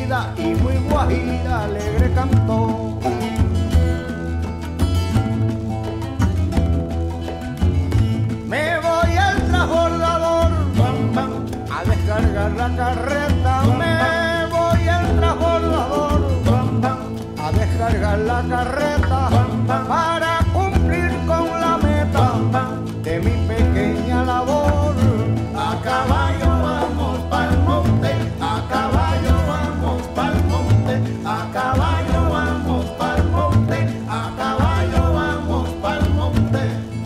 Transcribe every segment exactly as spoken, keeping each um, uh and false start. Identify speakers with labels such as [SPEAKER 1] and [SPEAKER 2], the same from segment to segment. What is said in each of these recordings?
[SPEAKER 1] vida y muy guajira alegre cantó. Me voy al transbordador a descargar la carreta. Me voy al transbordador a descargar la carreta para cumplir con la meta de mi pequeña labor.
[SPEAKER 2] A caballo vamos pa'l monte, a caballo vamos pa'l monte, a caballo vamos pa'l monte, a caballo vamos pa'l monte.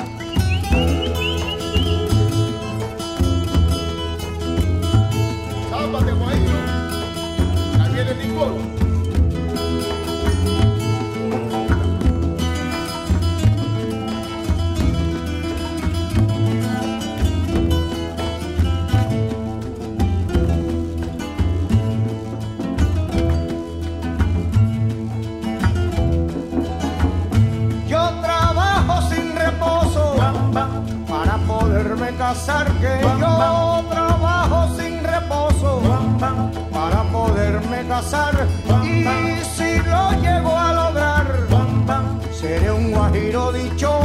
[SPEAKER 2] Sábate, guayito, ahí viene Nicolo.
[SPEAKER 1] Casar que yo trabajo sin reposo para poderme casar, y si lo llego a lograr seré un guajiro dichoso.